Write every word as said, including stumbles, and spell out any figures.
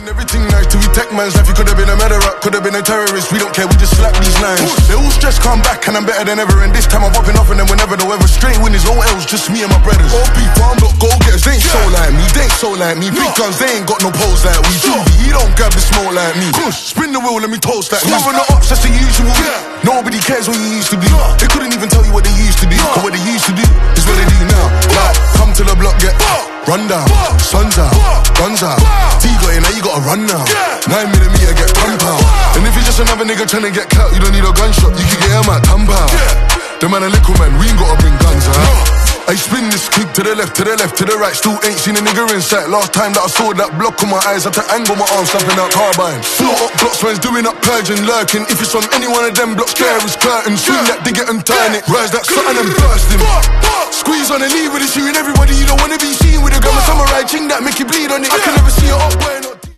Everything nice till we tech man's life. You could have been a murderer, could have been a terrorist. We don't care, we just slap these lines. They all stress come back and I'm better than ever. And this time I'm popping off and then whenever the weather. Straight winners, no else, just me and my brothers. All people, I'm not go-getters, they ain't so like me. They ain't so like me. Big guns, they ain't got no pose like we do. He don't grab the smoke like me. Spin the wheel, let me toast like me. Moving the ups, that's the usual. Nobody cares what you used to be. They couldn't even tell you what they used to do. But what they used to do is what they do now. Like, come to the block, get run down. Sun's out, guns out. T got in, now you gotta run now. Nine millimeter, get pump out. And if you're just another nigga trying to get clout, you don't need a gunshot, you can get him at thumb out. The man a little man, we ain't gotta bring guns out. I spin this kick to the left, to the left, to the right. Still ain't seen a nigga in sight. Last time that I saw that block on my eyes, had to angle my arms, slapping out carbine. Float up blocks, man's doing up purging, lurking. If it's on any one of them blocks, there is curtain. Swing that, dig it and turn it. Rise that something and burst him. Squeeze on the lead with it, shooting everybody. You don't wanna be seen with a gun. A samurai ching that make you bleed on it. I can never see it up.